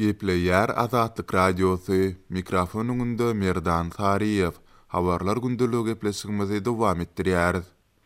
Gepleyer Azatlyk Radiosu mikrofonunda Merdan Sariyev habarlar gündülügi gepleşigimizi dowam etdirýär.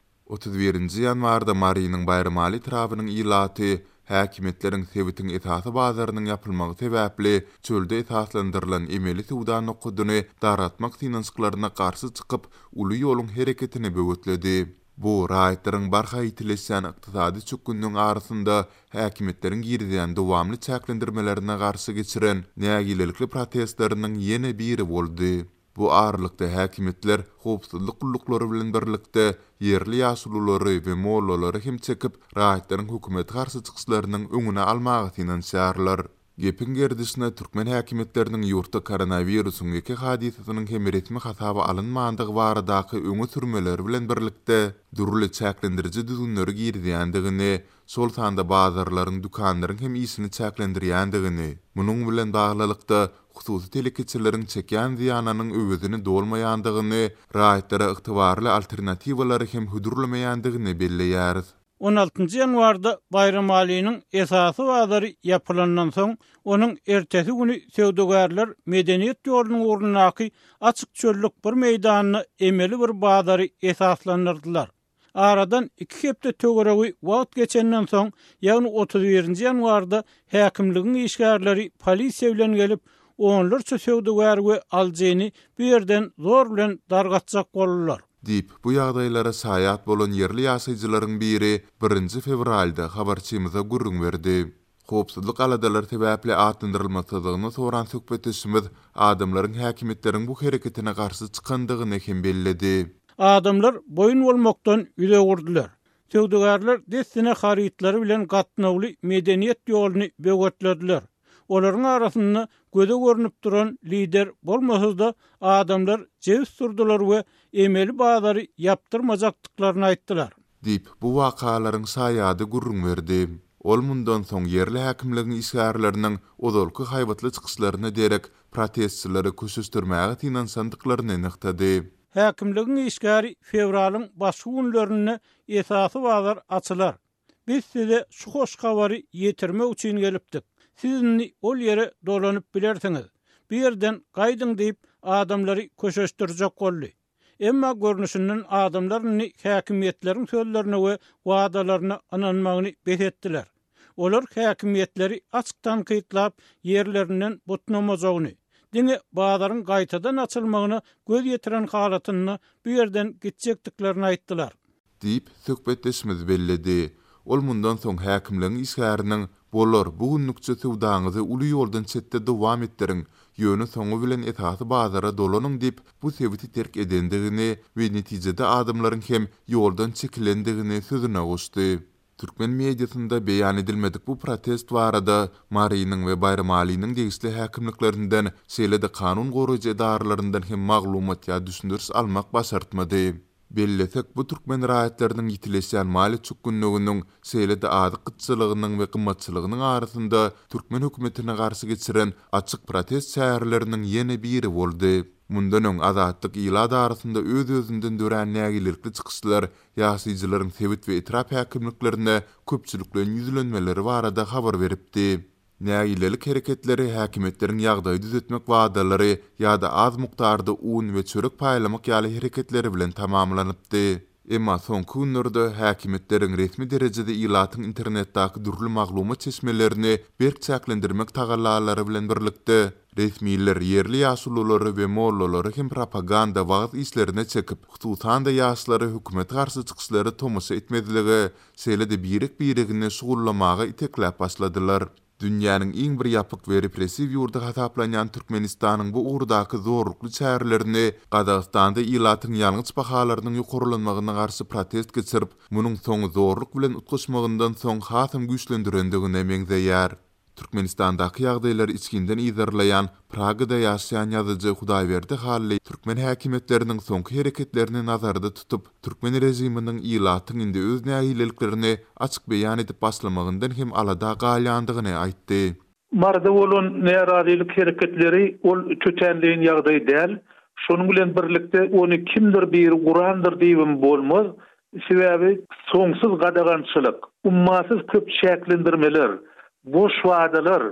31-nji ýanwarda Marynyň bayramaly trabynyň ilaty häkimetleriň sebitiň esasy bazarynyň ýapylmagy sebäpli çölde esaslandyrylan emeli suwdan okudyny daratmak synançyklaryna garşy çykyp uly ýoluň hereketini böwütledi. Bu raýatlaryň barha ýitileşen ykdysady çökgündüň arasynda häkimetleriň girdiýän dowamly çäklendirmelerine garşy geçiren nägilelikli protestlarynyň ýene biri boldy. Bu aralykda häkimetler howpsuzlyk gullukları bilen birlikde yerli ýaşululary we mollolary hem çekip raýatlaryň hökümet garşy çykyşlarynyň öňüne almagy synançýarlar. Gepin gerdisine Türkmen häkimetleriniň ýurtda koronawirusyň ýeke hadisasynyň hem resmi hasaba alynmandygy baradaky öňe sürmeleri bilen birlikde durly çäklendiriji düzünleri girdiýändigini, sol sanda bazarlaryň, dukanlaryň hem isini çäklendirýändigini, munyň bilen baglylykda hususy telekeçileriň çekýän ziýanynyň öwüzini dolmaýandygyny, raýatlara ygtybarly alternatiwalary hem hudurlamaýandygyny belleýär. 16-njy ýanwarda bayram alynyň esasy bazary ýapylandan soň, onuň ertesi güni söwdegärler medeniýet ýolunyň urnaky açyk çöllük bir meýdanyny emeli bir bazary esaslandyrdylar. Aradan 2 hepde töweregi wagt geçenden soň, ýagny 31-nji ýanwarda häkimligiň işgärleri polisiýa bilen gelip, onlarça söwdegär we aljeýny bir ýerden zor bilen dargatjak boldular. Dip bu ýagdaýlara saýat bolan yerli ýaşaýjylaryň biri 1 fevralda habarçymyza gurrun berdi. Howpsuzlyk aladalar sebäpli atındyrylmasydygyny soran söhbetişimiz adamlaryň häkimetleriň bu hereketine garşy çykandygyny hem belledi. Adamlar boyun bolmakdan üle gurdular. Söwdegärler destine harytlary bilen gatnawly medeniýet ýoluny böwütlediler. Olaryň arasynda göze görünüp duran lider bolmasada adamlar jews surdular we emeli bazary ýapdyrmajakdyklaryny aýtdylar. Dip bu wakalaryň saýady gurrun berdi. Ol mundan soň yerli häkimligiň işgärleriniň odolky haýbatly çykyşlaryna derek protestçilary köşüşdirmäge tinansandyklaryny nyktady. Häkimligiň işgäri fevralyň başky günlerinde esasy bazar açylar. Biz size şu hoş habary ýetirmek üçin gelipdik. Sizni ol yere dolanyp bilersiňiz. Bir yerden gaýdyň diýip adamlary köşeşdirjek boldy. Emma görnüşinden adamlaryny häkimetleriň sözlerine we wadalaryna ananmagyny behetdiler. Olar häkimetleri açykdan kytlap yerlerinden butnamajagyny, diňe bazaryň gaýtadan açylmagyna göz ýetiren halatyny bu ýerden gitjekdiklerini aýtdylar. Diýip söhbetleşimiz belledi. Ol mundan soň häkimligiň işgäriniň bolar bu günnükçe suwdaňyzy uly ýoldan çetde dowam etdiriň, ýöne soňu bilen esasy bazara dolanyň diýip bu sebiti terk edendigini we netijede adamlaryň hem ýoldan çekilendigini sözüne goşdy. Türkmen mediasynda beýan edilmedik bu protest barada Marynyň we Bayram Alynyň degişli häkimliklerinden şeýle-de kanun goraýjy edarlaryndan hem maglumat ýa düşündürs almak başartmady. Bellesek bu Türkmen raýatlarynyň ýitileşýän mali çökgünliginiň şeýle-de ady gytçylygynyň we gymmatçylygynyň arasynda Türkmen hökümetine garşy geçiren açyk protest şäherleriniň ýene biri boldy. Mundan öň azatlyk ýylady arasynda öz-özünden dören nägilelikli çykyşlar ýaşaýjylaryň sebit we etrap häkimliklerine köpçüliklen ýüzlenmeleri barada habar beripdi. Nägilelik hereketleri häkimetleriň ýagdaýy düzetmek wadalary ýa-da az mukdarda un we çörek paýlamak ýaly hereketleri bilen tamamlanypdy. Emma soňky günlerde häkimetleriň resmi derejede ilatyň internetdäki durly maglumat çeşmelerini berk çäklendirmek tagallalary bilen birlikde resmiler yerli ýaşululary we mollolary hem propaganda wagt işlerine çekip hususan da ýaşlary hökümet garşy çykyşlary tomasha etmediligi, şeýle-de birigini şugullamaga iteklap başladylar. Dünýäniň iň bir ýapyk we repressiw ýurdu hasaplanýan Türkmenistanyň bu ugrdaky zorlukly çärlerini Gazagstanda ilatyň ýalňyç bahalarynyň ýokurlanmagyna garşy protest geçirip, munyň soňy zorluk bilen utgaşmagyndan soň hasam güýçlendirendigine meňzeýär. Türkmenistandaky ýagdaýlary içkinden izarlayan Pragada ýaşaýan ýazyjy Hudaýberdi Hally Türkmen häkimetläriniň soňky hereketlerini nazarda tutup, Türkmen rejiminiň ilatyň indi öz nägileliklerini açyk beýan edip başlamagyndan hem alada galýandygyny aýtdy. Marda bolan närazilik hereketleri ol çöçenliğin ýagdaýy däl. Şonuň bilen birlikde ony kimdir bir Gurandyr diýibim bolmaz. Sebäbi soňsuz gadagançylyk, ummasyz köp şäklendirmeler, boş wadalar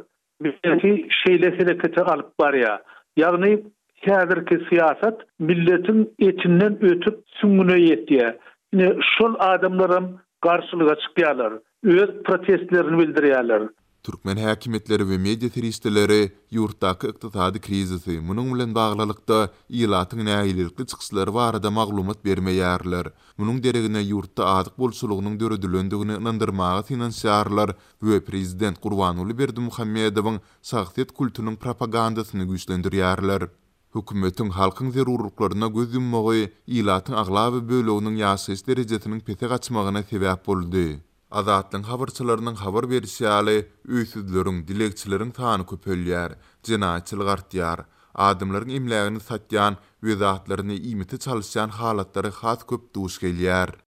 belki şeýle herekete alyp barýar. Ýagny häzirki siýasat milletin etinden ötüp süňüne ýetýär. Şol adamlarym garşylyga çykýarlar, öz protestlerini bildirýärler. Türkmen häkimetleri we media teristleri ýurtdaky ykdysady krizisi munyň bilen baglylykda ýylatyň näýilikli çykyşlary barada maglumat bermeýärler. Munyň deregine ýurtda adyk bolşulugynyň döredilendигini inandyrmagy finansiýarlar we prezident Gurbanuly Berdimuhammedowyň sagtyt kulturynyň propagandasyny güýçlendirýärler. Hökümetiň halkyň zerurlyklaryna göz yummagy ýylatyň aglaby böleginiň ýaşaýyş derejesiniň pete gaçmagyna sebäp boldy. Azatlyň habarçylarynyň habar berýäli öýsüzleriň, dilekçileriň sany köpelýär, jenaýatçylyk artýar, adamlaryň imlägini satýan we zatlaryny iýmiti çalyşan halatlary has köp duş gelýär.